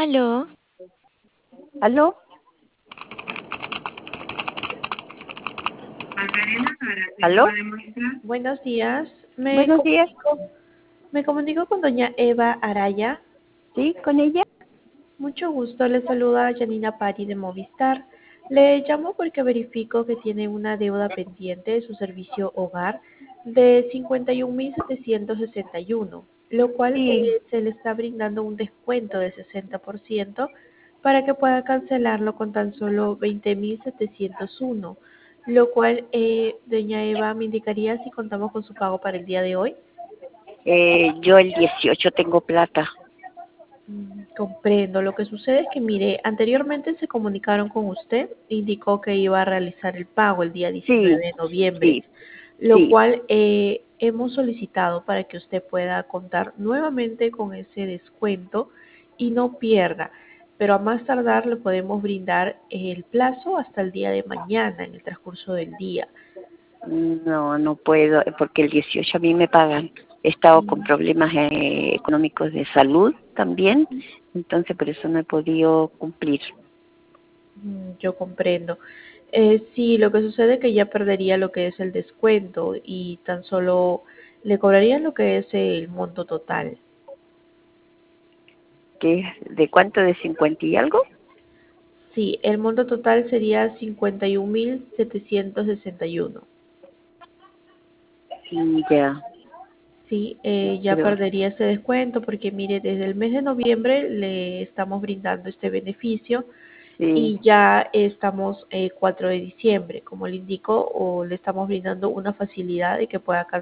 Aló, ¿Aló? ¿Aló? buenos días. Buenos días. Me comunico con doña Eva Araya. ¿Sí? ¿Con ella? Mucho gusto, le saluda Janina Pari de Movistar. Le llamo porque verifico que tiene una deuda pendiente de su servicio hogar de 51.761, lo cual Sí. se le está brindando un descuento de 60% para que pueda cancelarlo con tan solo 20.701, lo cual, doña Eva, me indicaría si contamos con su pago para el día de hoy. Yo el 18 tengo plata. Comprendo. Lo que sucede es que, mire, anteriormente se comunicaron con usted, indicó que iba a realizar el pago el día 19 Sí, de noviembre, sí, lo sí. cual hemos solicitado para que usted pueda contar nuevamente con ese descuento y no pierda. Pero a más tardar le podemos brindar el plazo hasta el día de mañana, en el transcurso del día. No, no puedo, porque el 18 a mí me pagan. He estado con Mm, problemas económicos de salud también, entonces por eso no he podido cumplir. Yo comprendo. Sí, lo que sucede es que ya perdería lo que es el descuento y tan solo le cobrarían lo que es el monto total. ¿Qué es? ¿De cuánto? ¿De 50 y algo? Sí, el monto total sería 51.761. Ya, Sí, ya pero perdería ese descuento porque mire, desde el mes de noviembre le estamos brindando este beneficio sí. y ya estamos 4 de diciembre, como le indico, o le estamos brindando una facilidad de que pueda